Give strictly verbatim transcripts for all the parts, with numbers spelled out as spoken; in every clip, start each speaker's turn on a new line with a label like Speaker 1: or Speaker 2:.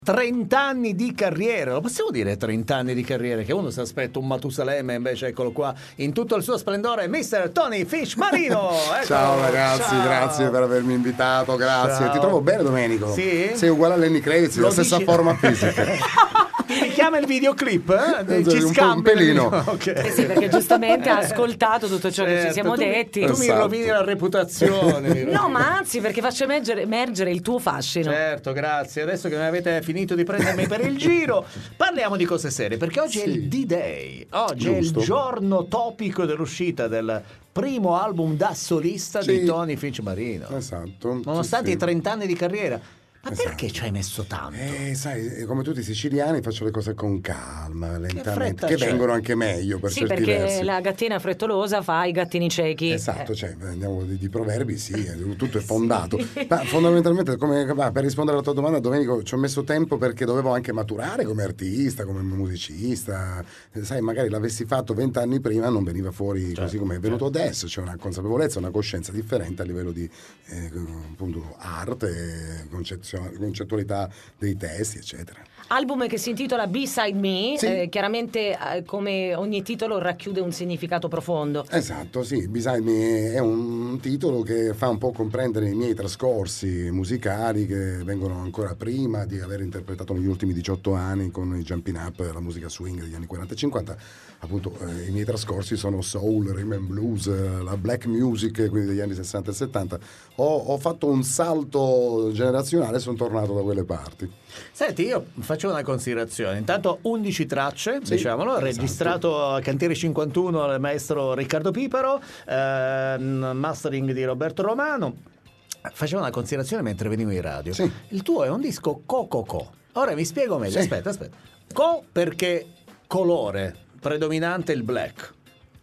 Speaker 1: trenta anni di carriera, lo possiamo dire trenta anni di carriera, che uno si aspetta un Matusalemme, invece eccolo qua in tutto il suo splendore, mister Tony Fish Marino. Eccolo.
Speaker 2: Ciao ragazzi, ciao. Grazie per avermi invitato, grazie. Ciao. Ti trovo bene, Domenico?
Speaker 1: Sì?
Speaker 2: Sei uguale a Lenny Kravitz, la stessa
Speaker 1: dici...
Speaker 2: forma fisica.
Speaker 1: Ti richiama il videoclip? Eh? Ci
Speaker 2: un,
Speaker 1: scambi
Speaker 2: un pelino.
Speaker 3: Okay. Eh sì, perché giustamente ha ascoltato tutto ciò certo, che ci siamo
Speaker 1: tu,
Speaker 3: detti.
Speaker 1: Tu
Speaker 2: esatto.
Speaker 1: mi rovini la reputazione.
Speaker 3: No, ma anzi, perché faccio emergere, emergere il tuo fascino.
Speaker 1: Certo, grazie. Adesso che mi avete finito di prendermi per il giro, parliamo di cose serie, perché oggi sì. è il D-Day. Oggi Giusto. è il giorno topico dell'uscita del primo album da solista sì. di Tony Fish Marino.
Speaker 2: Esatto.
Speaker 1: Nonostante
Speaker 2: sì,
Speaker 1: i trenta anni di carriera. Ma
Speaker 2: esatto.
Speaker 1: perché ci hai messo tanto?
Speaker 2: Eh, sai, come tutti i siciliani faccio le cose con calma, lentamente,
Speaker 1: che,
Speaker 2: che vengono anche meglio per
Speaker 3: sì,
Speaker 2: certi
Speaker 3: perché
Speaker 2: versi.
Speaker 3: La gattina frettolosa fa i gattini ciechi.
Speaker 2: Esatto,
Speaker 3: eh.
Speaker 2: cioè andiamo di, di proverbi, sì, tutto è fondato. Sì. Ma fondamentalmente, come, ma per rispondere alla tua domanda, Domenico, ci ho messo tempo perché dovevo anche maturare come artista, come musicista. Sai, magari l'avessi fatto vent'anni prima non veniva fuori certo, così come è venuto certo. adesso. C'è una consapevolezza, una coscienza differente a livello di eh, appunto arte, concettualità dei testi, eccetera.
Speaker 3: Album che si intitola Beside Me,
Speaker 2: sì.
Speaker 3: eh, chiaramente eh, come ogni titolo racchiude un significato profondo.
Speaker 2: Esatto, sì, Beside Me è un titolo che fa un po' comprendere i miei trascorsi musicali che vengono ancora prima di aver interpretato negli ultimi diciotto anni con i Jumping Up, la musica swing degli anni quaranta e cinquanta. Appunto eh, i miei trascorsi sono soul, rhythm and blues, eh, la black music, quindi degli anni sessanta e settanta. Ho, ho fatto un salto generazionale e sono tornato da quelle parti.
Speaker 1: Senti, io faccio una considerazione. Intanto undici tracce, sì, diciamolo, esatto. registrato a Cantiere cinquantuno al maestro Riccardo Piparo, eh, mastering di Roberto Romano. Facevo una considerazione mentre venivo in radio.
Speaker 2: Sì.
Speaker 1: Il tuo è un disco co-co-co. Ora mi spiego meglio.
Speaker 2: Sì.
Speaker 1: Aspetta, aspetta. Co perché colore, predominante il black.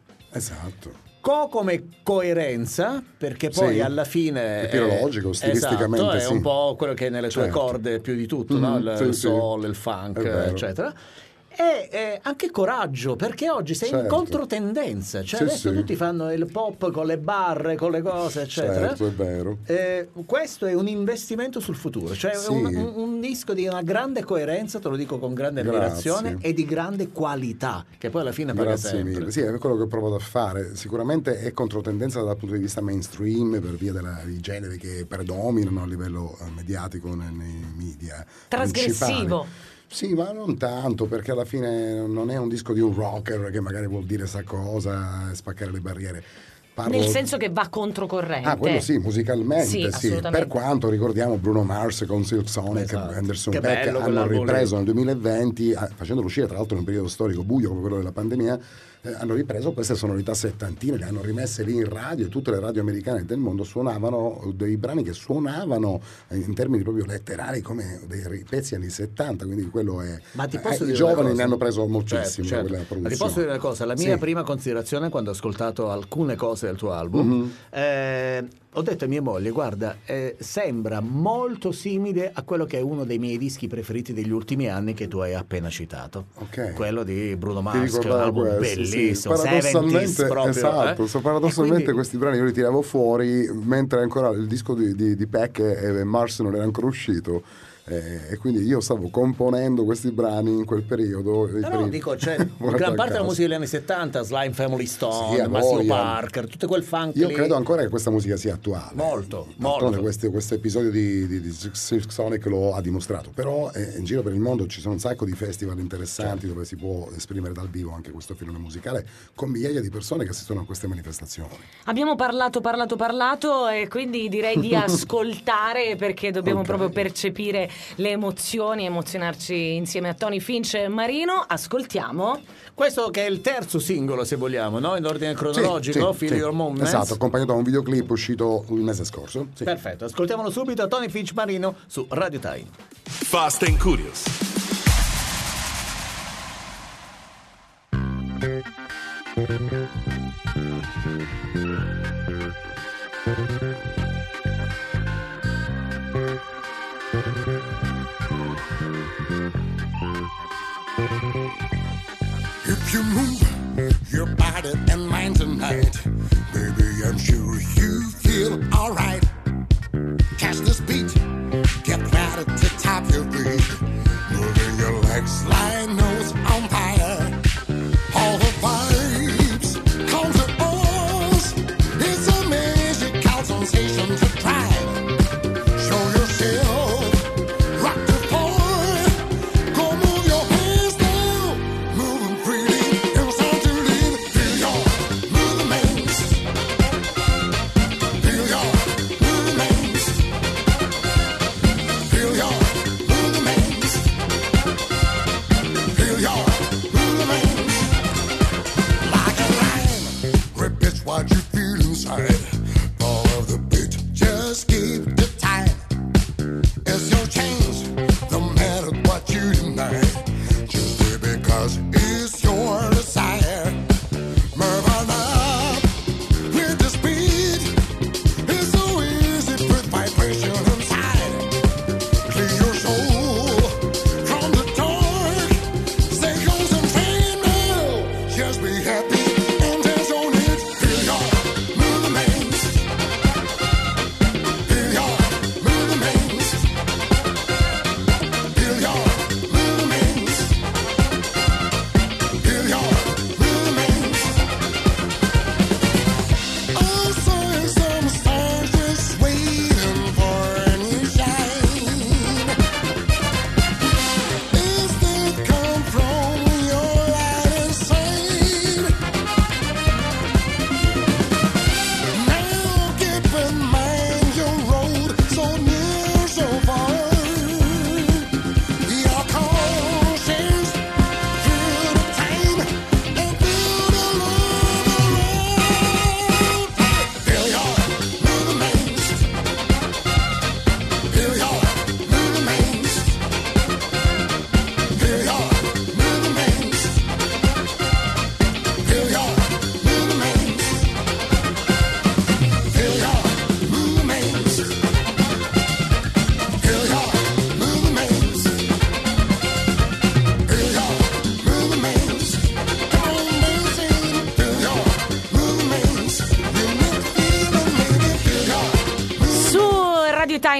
Speaker 2: Esatto.
Speaker 1: Co come coerenza, perché poi sì, alla fine
Speaker 2: è filologico, stilisticamente
Speaker 1: esatto, è
Speaker 2: sì.
Speaker 1: un po' quello che è nelle tue
Speaker 2: certo.
Speaker 1: corde più di tutto,
Speaker 2: mm,
Speaker 1: no? il,
Speaker 2: sì,
Speaker 1: il
Speaker 2: sì.
Speaker 1: soul, il funk, eccetera. E eh, anche coraggio, perché oggi sei
Speaker 2: certo.
Speaker 1: in controtendenza, cioè
Speaker 2: sì,
Speaker 1: adesso
Speaker 2: sì.
Speaker 1: tutti fanno il pop con le barre, con le cose, eccetera.
Speaker 2: Certo, è vero.
Speaker 1: Eh, questo è un investimento sul futuro, cioè
Speaker 2: sì.
Speaker 1: un, un, un disco di una grande coerenza, te lo dico con grande ammirazione,
Speaker 2: Grazie.
Speaker 1: e di grande qualità, che poi alla fine paga
Speaker 2: Grazie
Speaker 1: sempre.
Speaker 2: mille. Sì, è quello che ho provato a fare. Sicuramente è controtendenza dal punto di vista mainstream per via della, dei generi che predominano a livello eh, mediatico nei, nei media.
Speaker 3: Trasgressivo.
Speaker 2: Principali. Sì, ma non tanto, perché alla fine non è un disco di un rocker che magari vuol dire sa cosa, spaccare le barriere. Parlo...
Speaker 3: Nel senso che va controcorrente.
Speaker 2: Ah, quello sì, musicalmente
Speaker 3: sì,
Speaker 2: sì. Per quanto ricordiamo Bruno Mars con Silk Sonic,
Speaker 1: esatto.
Speaker 2: Anderson
Speaker 1: che
Speaker 2: Paak hanno ripreso
Speaker 1: lì.
Speaker 2: nel duemilaventi, facendolo uscire tra l'altro in un periodo storico buio come quello della pandemia, eh, hanno ripreso queste sonorità settantine, le hanno rimesse lì in radio e tutte le radio americane del mondo suonavano dei brani che suonavano in termini proprio letterari come dei pezzi anni settanta, quindi quello è...
Speaker 1: Ma ti posso
Speaker 2: eh,
Speaker 1: dire
Speaker 2: i giovani
Speaker 1: ne
Speaker 2: hanno preso moltissimo,
Speaker 1: certo, certo.
Speaker 2: quella produzione.
Speaker 1: Ma ti posso dire una cosa, la mia
Speaker 2: sì.
Speaker 1: prima considerazione quando ho ascoltato alcune cose del tuo album, mm-hmm. eh, ho detto a mia moglie, guarda, eh, sembra molto simile a quello che è uno dei miei dischi preferiti degli ultimi anni che tu hai appena citato,
Speaker 2: okay.
Speaker 1: quello di Bruno Mars, un album
Speaker 2: questo,
Speaker 1: bellissimo,
Speaker 2: sì. Paradossalmente,
Speaker 1: proprio,
Speaker 2: esatto,
Speaker 1: eh?
Speaker 2: so, paradossalmente
Speaker 1: quindi...
Speaker 2: questi brani io li tiravo fuori mentre ancora il disco di, di, di Paak e Mars non era ancora uscito. Eh, e quindi io stavo componendo questi brani in quel periodo.
Speaker 1: No, no,
Speaker 2: primi...
Speaker 1: dico, cioè, gran parte della musica degli anni settanta, Slime Family Stone,
Speaker 2: sì,
Speaker 1: Maceo Parker, tutto quel funk
Speaker 2: io
Speaker 1: lì.
Speaker 2: credo ancora che questa musica sia attuale.
Speaker 1: Molto,
Speaker 2: molto.
Speaker 1: molto.
Speaker 2: Questo episodio di, di, di Silk Sonic lo ha dimostrato. Però eh, in giro per il mondo ci sono un sacco di festival interessanti, certo. dove si può esprimere dal vivo anche questo filone musicale con migliaia di persone che assistono a queste manifestazioni.
Speaker 3: Abbiamo parlato, parlato, parlato e quindi direi di ascoltare, perché dobbiamo okay. proprio percepire le emozioni, emozionarci insieme a Tony Finch e Marino. Ascoltiamo
Speaker 1: questo che è il terzo singolo, se vogliamo, no? In ordine cronologico,
Speaker 2: sì,
Speaker 1: Feel
Speaker 2: sì,
Speaker 1: Your Moments.
Speaker 2: Esatto, accompagnato da un videoclip uscito il mese scorso. Sì.
Speaker 1: Perfetto, ascoltiamolo subito, Tony Finch Marino su Radio Time.
Speaker 4: Fast and Curious.
Speaker 5: If you move your body and mind tonight, baby, I'm sure you feel alright. Catch this beat, get right at the top of your feet.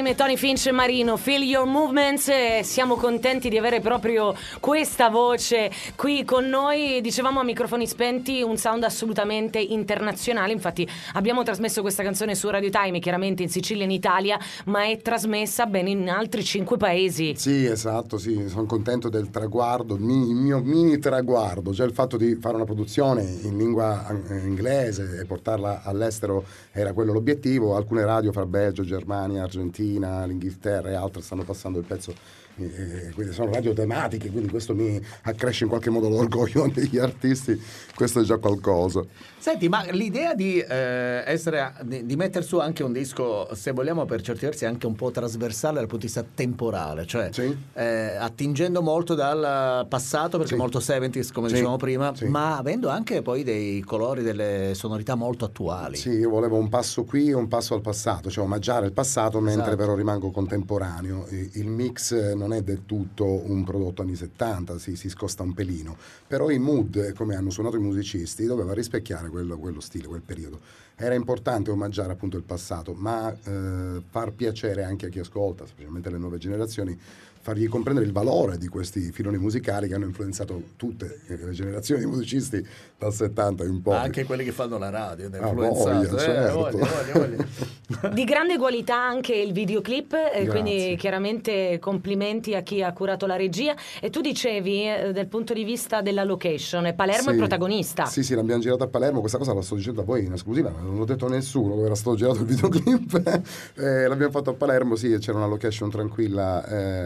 Speaker 3: Time e Tony Finch e Marino, Feel Your Movements. eh, Siamo contenti di avere proprio questa voce qui con noi. Dicevamo a microfoni spenti, un sound assolutamente internazionale. Infatti abbiamo trasmesso questa canzone su Radio Time, chiaramente in Sicilia e in Italia, ma è trasmessa ben in altri cinque paesi.
Speaker 2: Sì, esatto, sì, sono contento del traguardo, il mio, il mio mini traguardo, cioè il fatto di fare una produzione in lingua inglese e portarla all'estero era quello l'obiettivo. Alcune radio fra Belgio, Germania, Argentina, l'Inghilterra e altre stanno passando il pezzo, eh, quindi sono radio tematiche, quindi questo mi accresce in qualche modo l'orgoglio degli artisti, questo è già qualcosa.
Speaker 1: Senti, ma l'idea di eh, essere di, di mettere su anche un disco, se vogliamo per certi versi anche un po' trasversale dal punto di vista temporale, cioè
Speaker 2: Sì.
Speaker 1: eh, attingendo molto dal passato, perché
Speaker 2: Sì.
Speaker 1: molto settanta come
Speaker 2: Sì.
Speaker 1: dicevamo prima,
Speaker 2: Sì.
Speaker 1: ma avendo anche poi dei colori, delle sonorità molto attuali.
Speaker 2: Sì, io volevo un passo qui e un passo al passato, cioè omaggiare il passato mentre
Speaker 1: Esatto.
Speaker 2: però rimango contemporaneo. Il mix non è del tutto un prodotto anni settanta, si, si scosta un pelino, però i mood, come hanno suonato i musicisti, doveva rispecchiare quello, quello stile, quel periodo. Era importante omaggiare appunto il passato, ma eh, far piacere anche a chi ascolta, specialmente le nuove generazioni, fargli comprendere il valore di questi filoni musicali che hanno influenzato tutte le generazioni di musicisti dal settanta in poi.
Speaker 1: Ma anche quelli che fanno la radio, hanno
Speaker 2: Ah,
Speaker 1: influenzato.
Speaker 2: voglia,
Speaker 1: eh,
Speaker 2: certo.
Speaker 1: voglia, voglia, voglia.
Speaker 3: Di grande qualità anche il videoclip, e
Speaker 2: Grazie.
Speaker 3: quindi chiaramente complimenti a chi ha curato la regia. E tu dicevi eh, dal punto di vista della location, e Palermo è
Speaker 2: Sì.
Speaker 3: protagonista.
Speaker 2: Sì, sì, l'abbiamo girato a Palermo. Questa cosa la sto dicendo a voi in esclusiva, non l'ho detto a nessuno dove era stato girato il videoclip. eh, l'abbiamo fatto a Palermo, sì, c'era una location tranquilla.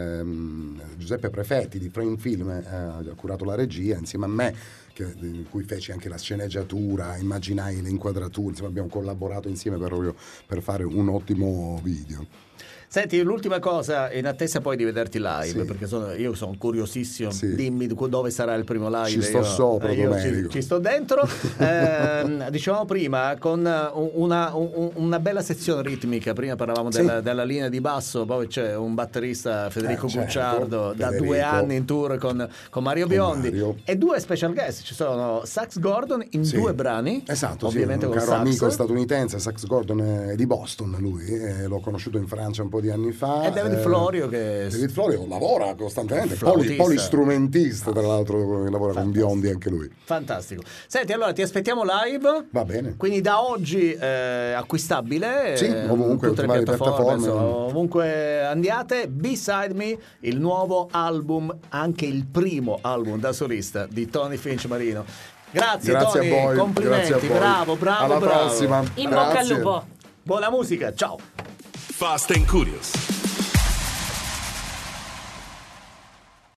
Speaker 2: ehm, Giuseppe Prefetti di Frame Film eh, ha curato la regia insieme a me, che, di cui feci anche la sceneggiatura, immaginai le inquadrature, insomma abbiamo collaborato insieme per, proprio per fare un ottimo video.
Speaker 1: Senti, l'ultima cosa, in attesa poi di vederti live,
Speaker 2: Sì.
Speaker 1: perché sono, io sono curiosissimo,
Speaker 2: Sì.
Speaker 1: dimmi dove sarà il primo live.
Speaker 2: Ci sto
Speaker 1: io,
Speaker 2: sopra,
Speaker 1: eh, io
Speaker 2: Domenico.
Speaker 1: ci, ci sto dentro. Eh, dicevamo prima, con una, un- una bella sezione ritmica, prima parlavamo
Speaker 2: Sì.
Speaker 1: della, della linea di basso, poi c'è un batterista, Federico
Speaker 2: Eh, certo,
Speaker 1: Gucciardo, da
Speaker 2: Federico.
Speaker 1: due anni in tour con, con Mario
Speaker 2: Con
Speaker 1: Biondi,
Speaker 2: Mario.
Speaker 1: e due special guest, ci sono Sax Gordon in
Speaker 2: Sì.
Speaker 1: due brani,
Speaker 2: Esatto,
Speaker 1: ovviamente
Speaker 2: sì, un
Speaker 1: con
Speaker 2: caro
Speaker 1: sax.
Speaker 2: amico statunitense, Sax Gordon è di Boston lui, eh, l'ho conosciuto in Francia un po' di anni fa.
Speaker 1: E David
Speaker 2: eh,
Speaker 1: Florio che
Speaker 2: David Florio lavora costantemente,
Speaker 1: Flautista.
Speaker 2: poli, polistrumentista tra l'altro, lavora con Biondi anche lui.
Speaker 1: fantastico. Senti, allora ti aspettiamo live.
Speaker 2: Va bene.
Speaker 1: Quindi da oggi eh, acquistabile,
Speaker 2: Sì,
Speaker 1: eh,
Speaker 2: ovunque,
Speaker 1: tutte le
Speaker 2: varie
Speaker 1: piattaforme,
Speaker 2: piattaforme.
Speaker 1: insomma, ovunque andiate. Beside Me, il nuovo album, anche il primo album da solista di Tony Finch Marino. Grazie,
Speaker 2: Grazie
Speaker 1: Tony,
Speaker 2: a voi,
Speaker 1: complimenti,
Speaker 2: grazie a voi.
Speaker 1: bravo, bravo,
Speaker 2: Alla
Speaker 1: bravo.
Speaker 2: prossima.
Speaker 3: In bocca al
Speaker 2: Grazie.
Speaker 3: lupo.
Speaker 1: Buona musica, ciao.
Speaker 4: Fast and Curious.